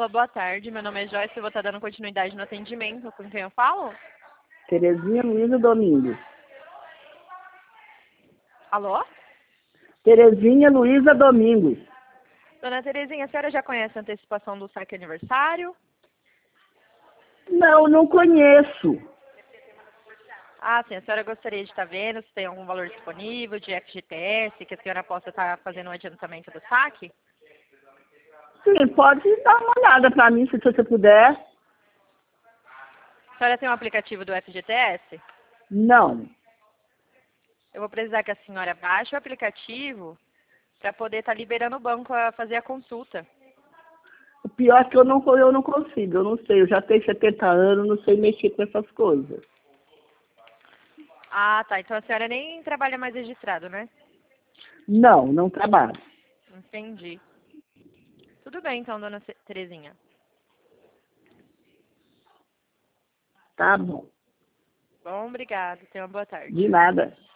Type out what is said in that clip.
Alô, boa tarde. Meu nome é Joyce. Eu vou estar dando continuidade no atendimento. Com quem eu falo? Terezinha Luiza Domingos. Alô? Terezinha Luiza Domingos. Dona Terezinha, a senhora já conhece a antecipação do saque aniversário? Não, não conheço. Ah, sim. A senhora gostaria de estar vendo se tem algum valor disponível de FGTS, que a senhora possa estar fazendo um adiantamento do saque? Sim, pode dar uma olhada para mim, se você puder. A senhora tem um aplicativo do FGTS? Não. Eu vou precisar que a senhora baixe o aplicativo para poder estar liberando o banco a fazer a consulta. O pior é que eu não consigo, eu não sei. Eu já tenho 70 anos, não sei mexer com essas coisas. Ah, tá. Então a senhora nem trabalha mais registrado, né? Não, não trabalho. Entendi. Tudo bem, então, dona Terezinha. Tá bom. Bom, obrigado. Tenha uma boa tarde. De nada.